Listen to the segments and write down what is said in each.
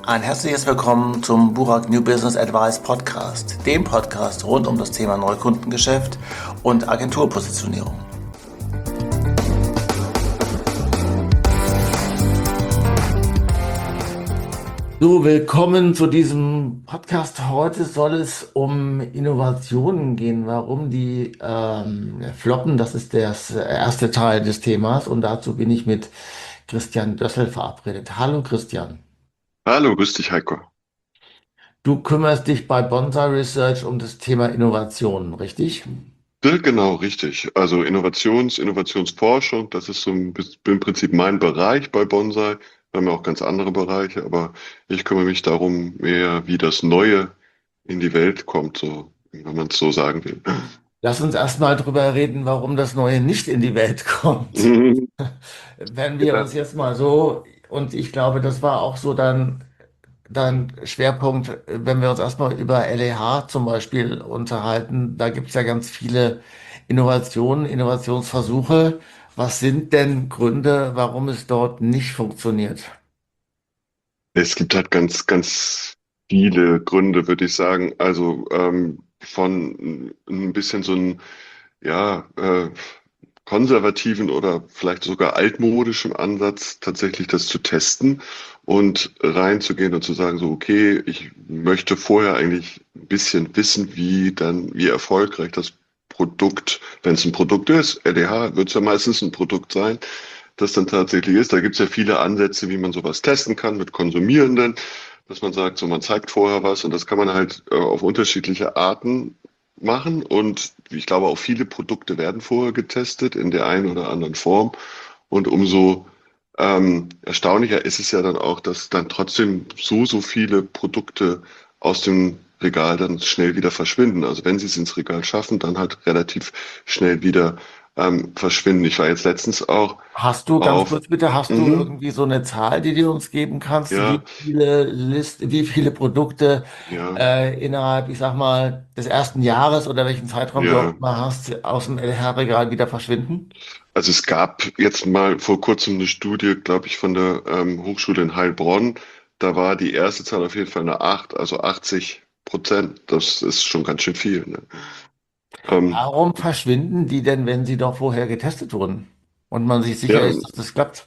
Ein herzliches Willkommen zum Burak New Business Advice Podcast, dem Podcast rund um das Thema Neukundengeschäft und Agenturpositionierung. So, willkommen zu diesem Podcast. Heute soll es um Innovationen gehen, warum die floppen. Das ist der erste Teil des Themas und dazu bin ich mit Christian Dössel verabredet. Hallo Christian. Hallo, grüß dich, Heiko. Du kümmerst dich bei Bonsai Research um das Thema Innovationen, richtig? Ja, genau, richtig. Also Innovationsforschung, das ist so im Prinzip mein Bereich bei Bonsai. Wir haben ja auch ganz andere Bereiche, aber ich kümmere mich darum mehr, wie das Neue in die Welt kommt, so, wenn man es so sagen will. Lass uns erstmal drüber reden, warum das Neue nicht in die Welt kommt. Mhm. Wenn wir Ja, uns jetzt mal so, und ich glaube, das war auch so dein Schwerpunkt, wenn wir uns erstmal über LEH zum Beispiel unterhalten, da gibt es ja ganz viele Innovationen, Innovationsversuche. Was sind denn Gründe, warum es dort nicht funktioniert? es gibt halt ganz viele Gründe, würde ich sagen. Also von ein bisschen so ein, ja, konservativen oder vielleicht sogar altmodischen Ansatz, tatsächlich das zu testen und reinzugehen und zu sagen, so, okay, ich möchte vorher eigentlich ein bisschen wissen, wie erfolgreich das Produkt, wenn es ein Produkt ist, LDH wird es ja meistens ein Produkt sein, das dann tatsächlich ist. Da gibt es ja viele Ansätze, wie man sowas testen kann mit Konsumierenden, dass man sagt, so man zeigt vorher was und das kann man halt auf unterschiedliche Arten machen. Und ich glaube, auch viele Produkte werden vorher getestet in der einen oder anderen Form. Und umso erstaunlicher ist es ja dann auch, dass dann trotzdem so viele Produkte aus dem Regal dann schnell wieder verschwinden. Also wenn sie es ins Regal schaffen, dann halt relativ schnell wieder verschwinden. Ich war jetzt letztens auch Hast du, ganz auf, kurz bitte, hast du mhm, irgendwie so eine Zahl, die du uns geben kannst, ja, wie viele Produkte ja, innerhalb, ich sag mal, des ersten Jahres oder welchen Zeitraum du ja. auch mal hast, aus dem LH-Regal wieder verschwinden? Also es gab jetzt mal vor kurzem eine Studie, glaube ich, von der Hochschule in Heilbronn. Da war die erste Zahl auf jeden Fall eine 8, also 80%. Das ist schon ganz schön viel. Ne? Ähm, Warum verschwinden die denn, wenn sie doch vorher getestet wurden und man sich sicher ja, ist, dass das klappt?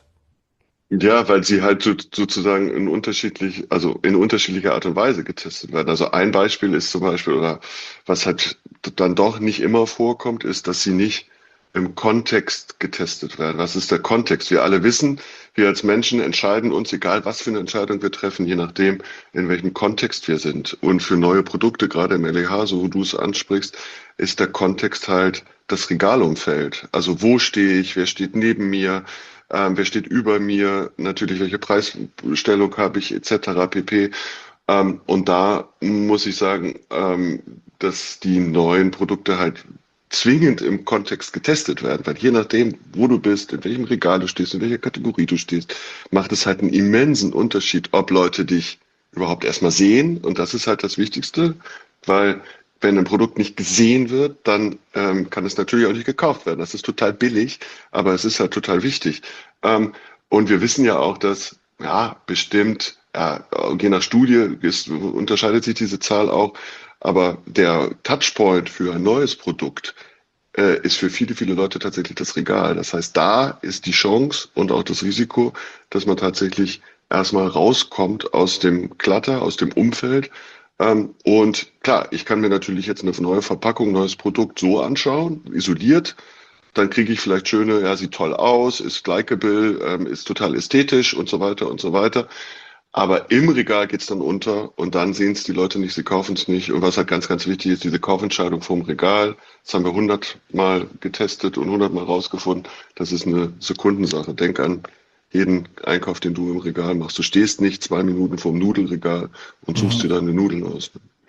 ja, weil sie halt sozusagen also in unterschiedlicher Art und Weise getestet werden. Also ein Beispiel ist zum Beispiel, oder was halt dann doch nicht immer vorkommt, ist, dass sie nicht im Kontext getestet werden. Was ist der Kontext? Wir alle wissen, wir als Menschen entscheiden uns, egal was für eine Entscheidung wir treffen, je nachdem, in welchem Kontext wir sind. Und für neue Produkte, gerade im LEH, so wo du es ansprichst, ist der Kontext halt das Regalumfeld. Also wo stehe ich? Wer steht neben mir? Wer steht über mir, natürlich welche Preisstellung habe ich, etc. pp. Und da muss ich sagen, dass die neuen Produkte halt zwingend im Kontext getestet werden, weil je nachdem, wo du bist, in welchem Regal du stehst, in welcher Kategorie du stehst, macht es halt einen immensen Unterschied, ob Leute dich überhaupt erstmal sehen. Und das ist halt das Wichtigste, weil wenn ein Produkt nicht gesehen wird, dann kann es natürlich auch nicht gekauft werden. Das ist total billig, aber es ist halt total wichtig. Und wir wissen ja auch, dass ja bestimmt, ja, je nach Studie unterscheidet sich diese Zahl auch, aber der Touchpoint für ein neues Produkt ist für viele Leute tatsächlich das Regal. Das heißt, da ist die Chance und auch das Risiko, dass man tatsächlich erstmal rauskommt aus dem Clutter, aus dem Umfeld. Und klar, ich kann mir natürlich jetzt eine neue Verpackung, neues Produkt so anschauen, isoliert. Dann kriege ich vielleicht schöne, ja, sieht toll aus, ist likable, ist total ästhetisch und so weiter und so weiter. Aber im Regal geht's dann unter und dann sehen es die Leute nicht, sie kaufen es nicht. Und was halt ganz wichtig ist, diese Kaufentscheidung vom Regal, das haben wir 100-mal getestet und 100-mal rausgefunden, das ist eine Sekundensache. Denk an jeden Einkauf, den du im Regal machst. Du stehst nicht 2 Minuten vorm Nudelregal und suchst dir Mhm. deine Nudeln aus.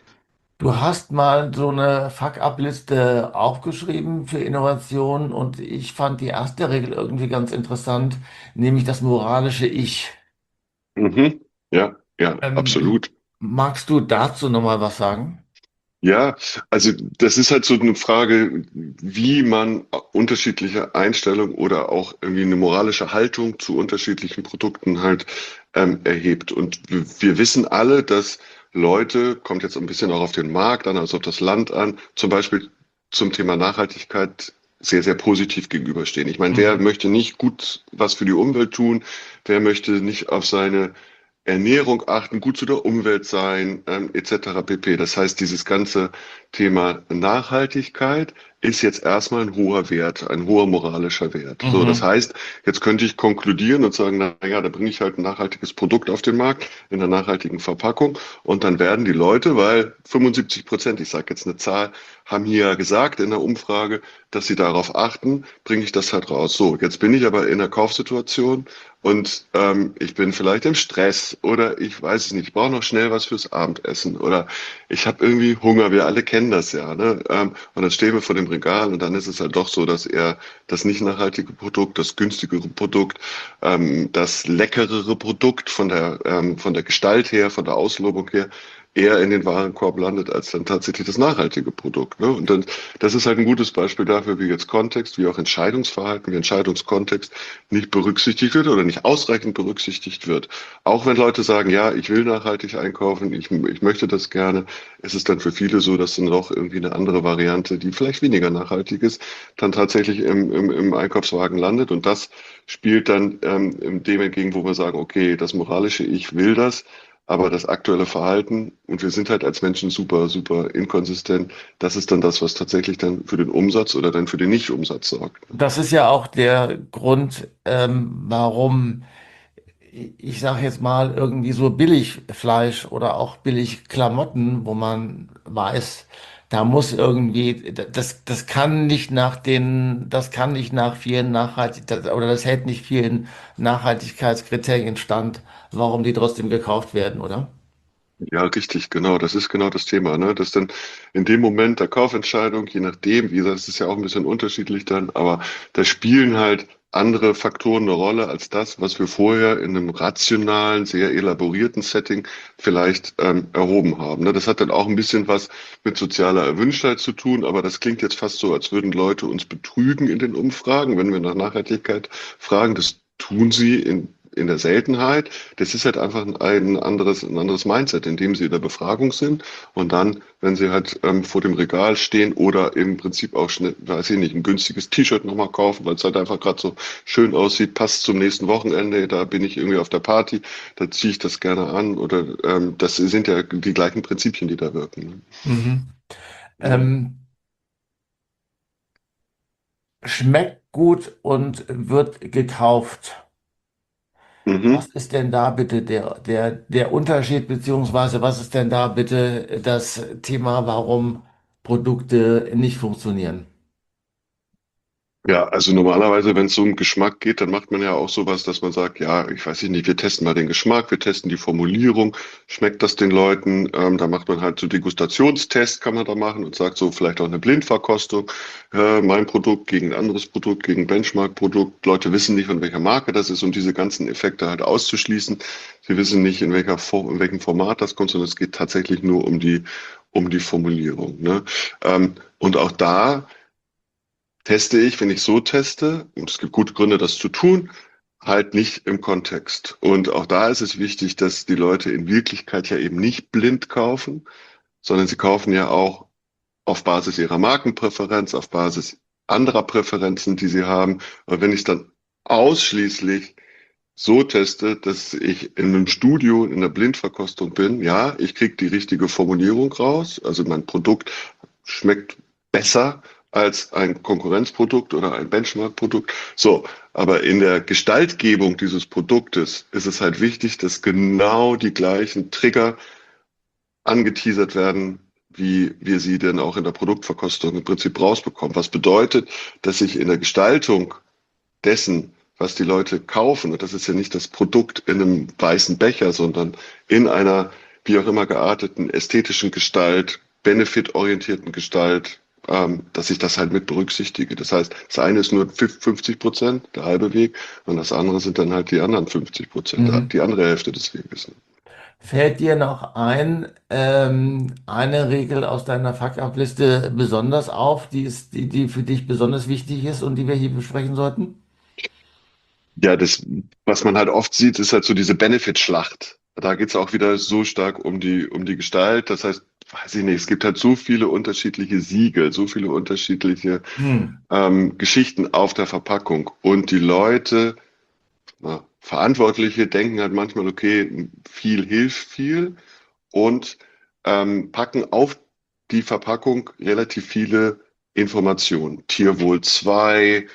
Du hast mal so eine Fuck-up-Liste aufgeschrieben für Innovation und ich fand die erste Regel irgendwie ganz interessant, nämlich das moralische Ich. Mhm. Ja, ja, Ähm, absolut. magst du dazu nochmal was sagen? Ja, also das ist halt so eine Frage, wie man unterschiedliche Einstellungen oder auch irgendwie eine moralische Haltung zu unterschiedlichen Produkten halt erhebt. Und wir wissen alle, dass Leute, kommt jetzt ein bisschen auch auf den Markt an, also auf das Land an, zum Beispiel zum Thema Nachhaltigkeit sehr, sehr positiv gegenüberstehen. Ich meine, wer Mhm. möchte nicht gut was für die Umwelt tun? Wer möchte nicht auf seine Ernährung achten, gut zu der Umwelt sein, etc. pp. Das heißt, dieses ganze Thema Nachhaltigkeit ist jetzt erstmal ein hoher Wert, ein hoher moralischer Wert. So, das Mhm. heißt, jetzt könnte ich konkludieren und sagen, na ja, da bringe ich halt ein nachhaltiges Produkt auf den Markt in einer nachhaltigen Verpackung und dann werden die Leute, weil 75%, ich sage jetzt eine Zahl, haben hier ja gesagt in der Umfrage, dass sie darauf achten, bringe ich das halt raus. So, jetzt bin ich aber in einer Kaufsituation und ich bin vielleicht im Stress oder ich weiß es nicht, ich brauche noch schnell was fürs Abendessen oder ich habe irgendwie Hunger, wir alle kennen das ja. Ne? Und dann stehen wir vor dem Regal und dann ist es halt doch so, dass er das nicht nachhaltige Produkt, das günstigere Produkt, das leckerere Produkt von der Gestalt her, von der Auslobung her, eher in den Warenkorb landet als dann tatsächlich das nachhaltige Produkt. Ne? Und dann, das ist halt ein gutes Beispiel dafür, wie jetzt Kontext, wie auch Entscheidungsverhalten, wie Entscheidungskontext nicht berücksichtigt wird oder nicht ausreichend berücksichtigt wird. Auch wenn Leute sagen, ja, ich will nachhaltig einkaufen, ich möchte das gerne, ist es dann für viele so, dass dann doch irgendwie eine andere Variante, die vielleicht weniger nachhaltig ist, dann tatsächlich im Einkaufswagen landet. Und das spielt dann dem entgegen, wo wir sagen, okay, das moralische Ich will das, aber das aktuelle Verhalten, und wir sind halt als Menschen super, super inkonsistent, das ist dann das, was tatsächlich dann für den Umsatz oder dann für den Nicht-Umsatz sorgt. Das ist ja auch der Grund, warum ich sage jetzt mal irgendwie so Billigfleisch oder auch Billigklamotten, wo man weiß, da muss irgendwie, das kann nicht nach vielen oder das hält nicht vielen Nachhaltigkeitskriterien stand, warum die trotzdem gekauft werden, oder? Ja, richtig, genau. Das ist genau das Thema, ne? Dass dann in dem Moment der Kaufentscheidung, je nachdem, wie gesagt, es ist ja auch ein bisschen unterschiedlich dann, aber da spielen halt andere Faktoren eine Rolle als das, was wir vorher in einem rationalen, sehr elaborierten Setting vielleicht erhoben haben. Ne? Das hat dann auch ein bisschen was mit sozialer Erwünschtheit zu tun, aber das klingt jetzt fast so, als würden Leute uns betrügen in den Umfragen, wenn wir nach Nachhaltigkeit fragen. Das tun sie in der Seltenheit. Das ist halt einfach ein anderes Mindset, in dem sie in der Befragung sind. Und dann, wenn sie halt vor dem Regal stehen oder im Prinzip auch schnell, weiß ich nicht, ein günstiges T-Shirt nochmal kaufen, weil es halt einfach gerade so schön aussieht, passt zum nächsten Wochenende, da bin ich irgendwie auf der Party, da ziehe ich das gerne an. Oder das sind ja die gleichen Prinzipien, die da wirken. Mhm. Ne? Ähm, Schmeckt gut und wird gekauft. Was Mhm. ist denn da bitte der Unterschied, beziehungsweise was ist denn da bitte das Thema, warum Produkte nicht funktionieren? Ja, also normalerweise, wenn es so um Geschmack geht, dann macht man ja auch sowas, dass man sagt, ja, ich weiß nicht, wir testen mal den Geschmack, wir testen die Formulierung, schmeckt das den Leuten? Da macht man halt so Degustationstest, kann man da machen und sagt so vielleicht auch eine Blindverkostung, mein Produkt gegen ein anderes Produkt, gegen ein Benchmark-Produkt. Leute wissen nicht, von welcher Marke das ist, um diese ganzen Effekte halt auszuschließen. Sie wissen nicht, in welchem Format das kommt, sondern es geht tatsächlich nur um die Formulierung. Ne? Und auch da teste ich, wenn ich so teste, und es gibt gute Gründe, das zu tun, halt nicht im Kontext. Und auch da ist es wichtig, dass die Leute in Wirklichkeit ja eben nicht blind kaufen, sondern sie kaufen ja auch auf Basis ihrer Markenpräferenz, auf Basis anderer Präferenzen, die sie haben. Und wenn ich dann ausschließlich so teste, dass ich in einem Studio in der Blindverkostung bin, ja, ich kriege die richtige Formulierung raus, also mein Produkt schmeckt besser als ein Konkurrenzprodukt oder ein Benchmark-Produkt. So, aber in der Gestaltgebung dieses Produktes ist es halt wichtig, dass genau die gleichen Trigger angeteasert werden, wie wir sie denn auch in der Produktverkostung im Prinzip rausbekommen. Was bedeutet, dass ich in der Gestaltung dessen, was die Leute kaufen, und das ist ja nicht das Produkt in einem weißen Becher, sondern in einer wie auch immer gearteten ästhetischen Gestalt, benefitorientierten Gestalt, dass ich das halt mit berücksichtige. Das heißt, das eine ist nur 50%, der halbe Weg, und das andere sind dann halt die anderen 50%, Mhm. die andere Hälfte des Weges. Fällt dir noch eine Regel aus deiner Fuck-Up-Liste besonders auf, die für dich besonders wichtig ist und die wir hier besprechen sollten? Ja, was man halt oft sieht, ist halt so diese Benefit-Schlacht. Da geht's auch wieder so stark um die Gestalt. Das heißt, weiß ich nicht, es gibt halt so viele unterschiedliche Siegel, so viele unterschiedliche Hm. Geschichten auf der Verpackung. Und die Leute, Verantwortliche, denken halt manchmal, okay, viel hilft viel und packen auf die Verpackung relativ viele Informationen. Tierwohl 2,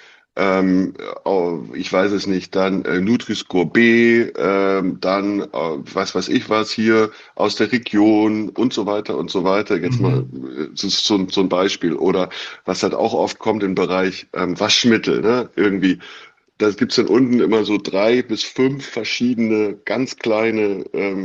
ich weiß es nicht, dann Nutri-Score B, dann was weiß ich was hier aus der Region und so weiter und so weiter. Jetzt mal, Mhm. das ist so ein Beispiel. Oder was halt auch oft kommt im Bereich Waschmittel, ne? Irgendwie da gibt's dann unten immer so 3 bis 5 verschiedene ganz kleine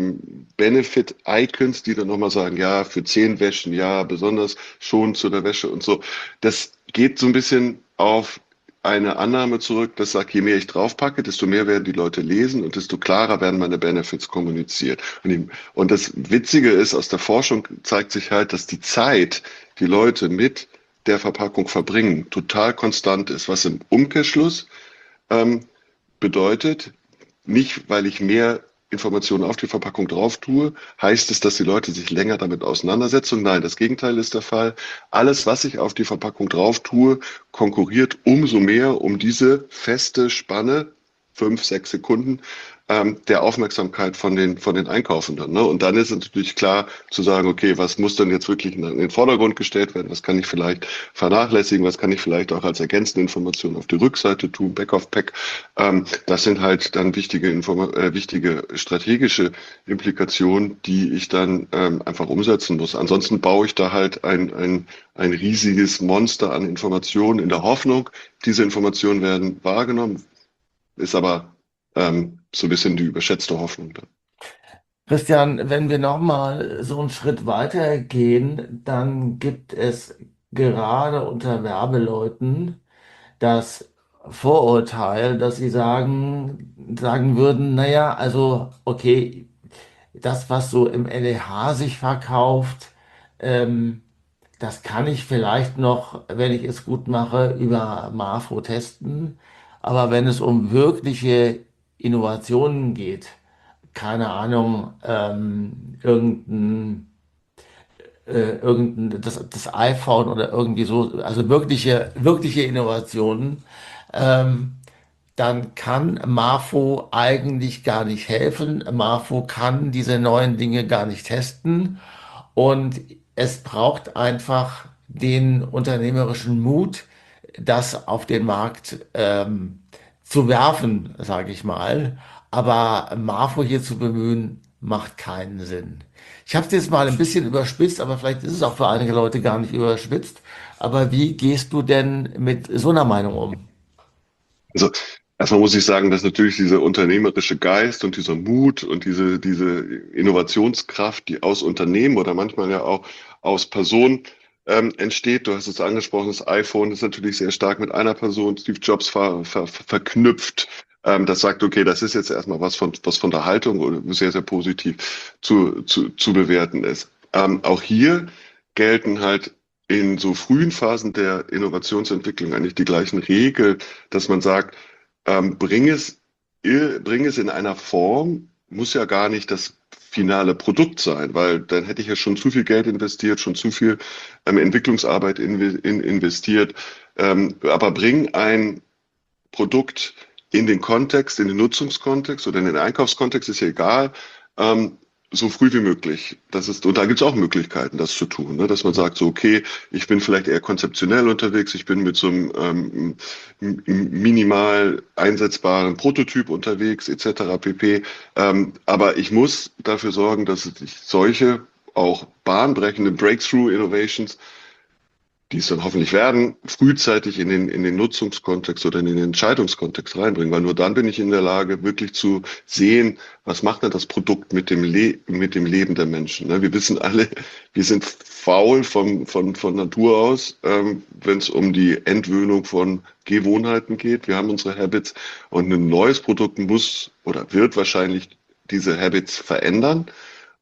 Benefit-Icons, die dann nochmal sagen, ja, für 10 Wäschen, ja, besonders schon zu der Wäsche und so. Das geht so ein bisschen auf eine Annahme zurück, das sagt, je mehr ich draufpacke, desto mehr werden die Leute lesen und desto klarer werden meine Benefits kommuniziert. Und das Witzige ist, aus der Forschung zeigt sich halt, dass die Zeit, die Leute mit der Verpackung verbringen, total konstant ist, was im Umkehrschluss ähm, bedeutet, nicht weil ich mehr Informationen auf die Verpackung drauf tue, heißt es, dass die Leute sich länger damit auseinandersetzen. Und nein, das Gegenteil ist der Fall. Alles, was ich auf die Verpackung drauf tue, konkurriert umso mehr um diese feste Spanne, 5, 6 Sekunden, der Aufmerksamkeit von den Einkaufenden. Ne? Und dann ist es natürlich klar zu sagen, okay, was muss denn jetzt wirklich in den Vordergrund gestellt werden? Was kann ich vielleicht vernachlässigen? Was kann ich vielleicht auch als ergänzende Information auf die Rückseite tun? Back of Pack. Das sind halt dann wichtige strategische Implikationen, die ich dann einfach umsetzen muss. Ansonsten baue ich da halt ein riesiges Monster an Informationen in der Hoffnung, diese Informationen werden wahrgenommen, ist aber so ein bisschen die überschätzte Hoffnung dann. Christian, wenn wir nochmal so einen Schritt weiter gehen, dann gibt es gerade unter Werbeleuten das Vorurteil, dass sie sagen würden, naja, also okay, das, was so im LEH sich verkauft, ähm, das kann ich vielleicht noch, wenn ich es gut mache, über Marfo testen. Aber wenn es um wirkliche Innovationen geht, keine Ahnung, das iPhone oder irgendwie so, also wirkliche Innovationen, ähm, dann kann Marfo eigentlich gar nicht helfen. Marfo kann diese neuen Dinge gar nicht testen. Und es braucht einfach den unternehmerischen Mut, das auf den Markt zu werfen, sage ich mal. Aber Marfo hier zu bemühen, macht keinen Sinn. Ich habe es jetzt mal ein bisschen überspitzt, aber vielleicht ist es auch für einige Leute gar nicht überspitzt. Aber wie gehst du denn mit so einer Meinung um? Also erstmal muss ich sagen, dass natürlich dieser unternehmerische Geist und dieser Mut und diese Innovationskraft, die aus Unternehmen oder manchmal ja auch aus Personen entsteht. Du hast es angesprochen, das iPhone ist natürlich sehr stark mit einer Person, Steve Jobs, verknüpft. Das sagt, okay, das ist jetzt erstmal was von der Haltung oder sehr, sehr positiv zu bewerten ist. Auch hier gelten halt in so frühen Phasen der Innovationsentwicklung eigentlich die gleichen Regeln, dass man sagt, bring bring es in einer Form, muss ja gar nicht das finale Produkt sein, weil dann hätte ich ja schon zu viel Geld investiert, schon zu viel Entwicklungsarbeit investiert. Aber bring ein Produkt in den Kontext, in den Nutzungskontext oder in den Einkaufskontext, ist ja egal, ähm, so früh wie möglich. Und da gibt es auch Möglichkeiten, das zu tun, ne? Dass man sagt, so, okay, ich bin vielleicht eher konzeptionell unterwegs, ich bin mit so einem minimal einsetzbaren Prototyp unterwegs, etc. pp. Aber ich muss dafür sorgen, dass ich solche auch bahnbrechende Breakthrough Innovations, die es dann hoffentlich werden, frühzeitig in den Nutzungskontext oder in den Entscheidungskontext reinbringen, weil nur dann bin ich in der Lage, wirklich zu sehen, was macht denn das Produkt mit dem Leben der Menschen. Ne? Wir wissen alle, wir sind faul von Natur aus, wenn es um die Entwöhnung von Gewohnheiten geht. Wir haben unsere Habits und ein neues Produkt muss oder wird wahrscheinlich diese Habits verändern.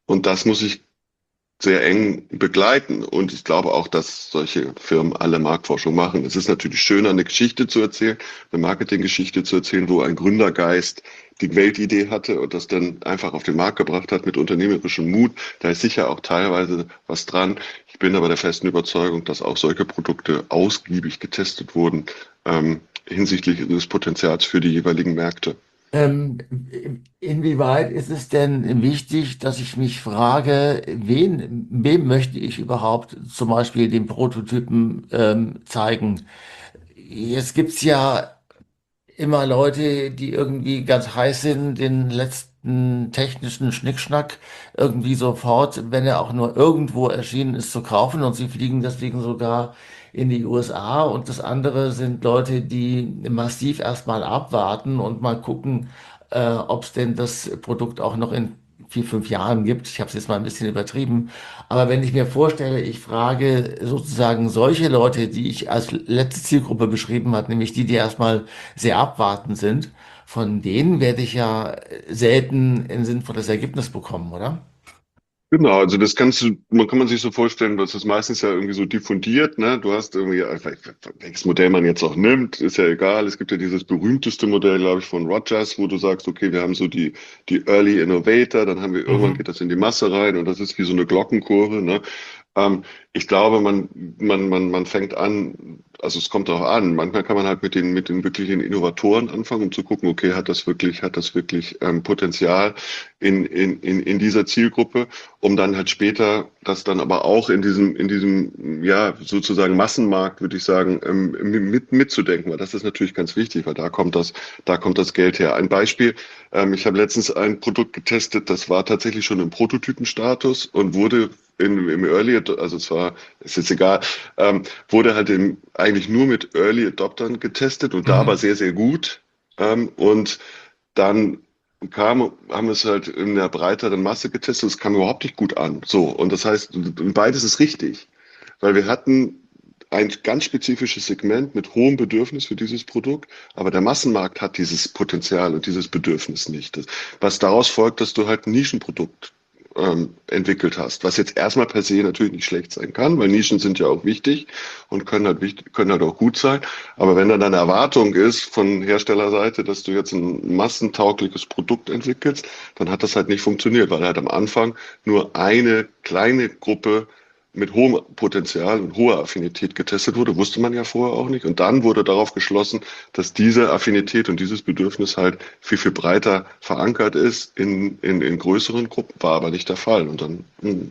Und das muss ich sehr eng begleiten. Und ich glaube auch, dass solche Firmen alle Marktforschung machen. Es ist natürlich schöner, eine Geschichte zu erzählen, eine Marketinggeschichte zu erzählen, wo ein Gründergeist die Weltidee hatte und das dann einfach auf den Markt gebracht hat mit unternehmerischem Mut. Da ist sicher auch teilweise was dran. Ich bin aber der festen Überzeugung, dass auch solche Produkte ausgiebig getestet wurden, hinsichtlich des Potenzials für die jeweiligen Märkte. Ähm, Inwieweit ist es denn wichtig, dass ich mich frage, wem möchte ich überhaupt zum Beispiel den Prototypen zeigen? Jetzt gibt's ja immer Leute, die irgendwie ganz heiß sind, den letzten technischen Schnickschnack irgendwie sofort, wenn er auch nur irgendwo erschienen ist, zu kaufen und sie fliegen deswegen sogar in die USA. Und das andere sind Leute, die massiv erstmal abwarten und mal gucken, ob es denn das Produkt auch noch in 4, 5 Jahren gibt. Ich habe es jetzt mal ein bisschen übertrieben. Aber wenn ich mir vorstelle, ich frage sozusagen solche Leute, die ich als letzte Zielgruppe beschrieben habe, nämlich die, die erstmal sehr abwartend sind, von denen werde ich ja selten ein sinnvolles Ergebnis bekommen, oder? Genau, also das kannst du, man kann man sich so vorstellen, das ist meistens ja irgendwie so diffundiert, ne? Du hast irgendwie, welches Modell man jetzt auch nimmt, ist ja egal. Es gibt ja dieses berühmteste Modell, glaube ich, von Rogers, wo du sagst, okay, wir haben so die Early Innovator, dann haben wir irgendwann Mhm. geht das in die Masse rein und das ist wie so eine Glockenkurve, ne? Ich glaube, man fängt an, also es kommt darauf an. Manchmal kann man halt mit den wirklichen Innovatoren anfangen, um zu gucken, okay, hat das wirklich Potenzial in dieser Zielgruppe, um dann halt später das dann aber auch in diesem, ja, sozusagen Massenmarkt, würde ich sagen, mitzudenken, weil das ist natürlich ganz wichtig, weil da kommt das Geld her. Ein Beispiel, ich habe letztens ein Produkt getestet, das war tatsächlich schon im Prototypenstatus und wurde im Early, also es war, ist jetzt egal, wurde halt eigentlich nur mit Early Adoptern getestet und da aber Mhm. sehr, sehr gut. Und dann haben wir es halt in der breiteren Masse getestet, es kam überhaupt nicht gut an. So, und das heißt, beides ist richtig, weil wir hatten ein ganz spezifisches Segment mit hohem Bedürfnis für dieses Produkt, aber der Massenmarkt hat dieses Potenzial und dieses Bedürfnis nicht. Was daraus folgt, dass du halt ein Nischenprodukt entwickelt hast, was jetzt erstmal per se natürlich nicht schlecht sein kann, weil Nischen sind ja auch wichtig und können halt auch gut sein. Aber wenn dann eine Erwartung ist von Herstellerseite, dass du jetzt ein massentaugliches Produkt entwickelst, dann hat das halt nicht funktioniert, weil halt am Anfang nur eine kleine Gruppe mit hohem Potenzial und hoher Affinität getestet wurde, wusste man ja vorher auch nicht. Und dann wurde darauf geschlossen, dass diese Affinität und dieses Bedürfnis halt viel, viel breiter verankert ist in größeren Gruppen, war aber nicht der Fall. Und dann,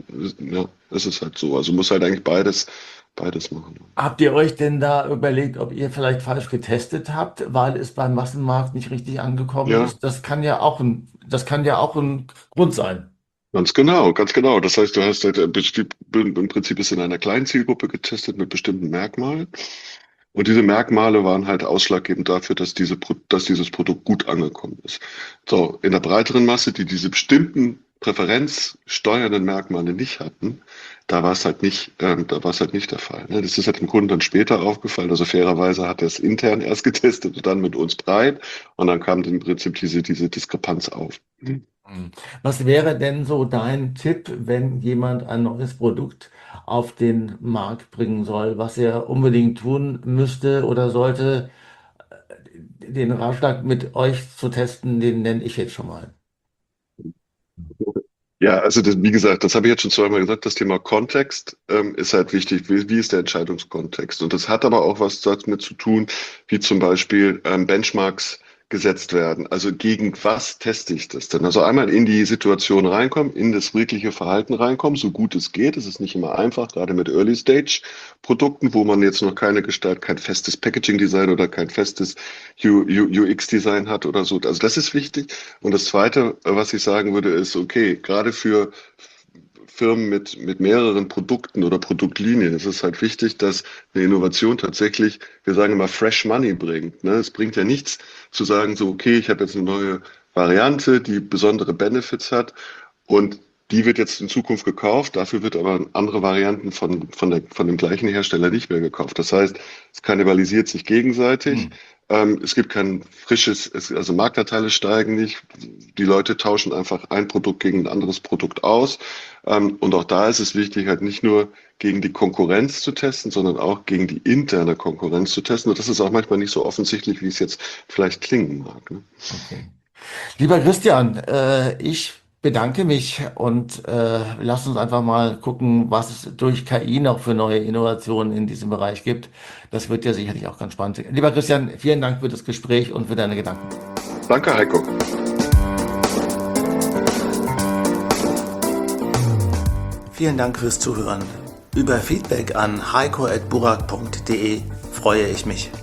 ja, ist es halt so. Also muss halt eigentlich beides machen. Habt ihr euch denn da überlegt, ob ihr vielleicht falsch getestet habt, weil es beim Massenmarkt nicht richtig angekommen Ja, ist? Das kann ja auch ein Grund sein. ganz genau, ganz genau. Das heißt, du hast halt im Prinzip ist in einer kleinen Zielgruppe getestet mit bestimmten Merkmalen. Und diese Merkmale waren halt ausschlaggebend dafür, dass dieses Produkt gut angekommen ist. So, in der breiteren Masse, die diese bestimmten präferenzsteuernden Merkmale nicht hatten, da war es halt nicht der Fall. Ne? Das ist halt dem Kunden dann später aufgefallen. Also fairerweise hat er es intern erst getestet und dann mit uns breit. Und dann kam im Prinzip diese Diskrepanz auf. Hm. Was wäre denn so dein Tipp, wenn jemand ein neues Produkt auf den Markt bringen soll, was er unbedingt tun müsste oder sollte? Den Ratschlag mit euch zu testen, den nenne ich jetzt schon mal. Ja, also wie gesagt, das habe ich jetzt schon zweimal gesagt, das Thema Kontext ist halt wichtig. Wie ist der Entscheidungskontext? Und das hat aber auch was damit zu tun, wie zum Beispiel Benchmarks gesetzt werden. Also gegen was teste ich das denn? Also einmal in die Situation reinkommen, in das wirkliche Verhalten reinkommen, so gut es geht. Es ist nicht immer einfach, gerade mit Early-Stage-Produkten, wo man jetzt noch keine Gestalt, kein festes Packaging-Design oder kein festes UX-Design hat oder so. Also das ist wichtig. Und das Zweite, was ich sagen würde, ist, okay, gerade für Firmen mit mehreren Produkten oder Produktlinien ist es halt wichtig, dass eine Innovation tatsächlich, wir sagen immer, Fresh Money bringt. Ne? Es bringt ja nichts zu sagen, so, okay, ich habe jetzt eine neue Variante, die besondere Benefits hat und die wird jetzt in Zukunft gekauft, dafür wird aber andere Varianten von dem gleichen Hersteller nicht mehr gekauft. Das heißt, es kannibalisiert sich gegenseitig. Hm. Es gibt kein also Marktanteile steigen nicht. Die Leute tauschen einfach ein Produkt gegen ein anderes Produkt aus. Und auch da ist es wichtig, halt nicht nur gegen die Konkurrenz zu testen, sondern auch gegen die interne Konkurrenz zu testen. Und das ist auch manchmal nicht so offensichtlich, wie es jetzt vielleicht klingen mag. Ne? Okay. Lieber Christian, ich bedanke mich und lass uns einfach mal gucken, was es durch KI noch für neue Innovationen in diesem Bereich gibt. Das wird ja sicherlich auch ganz spannend. Lieber Christian, vielen Dank für das Gespräch und für deine Gedanken. Danke, Heiko. Vielen Dank fürs Zuhören. Über Feedback an heiko@burak.de freue ich mich.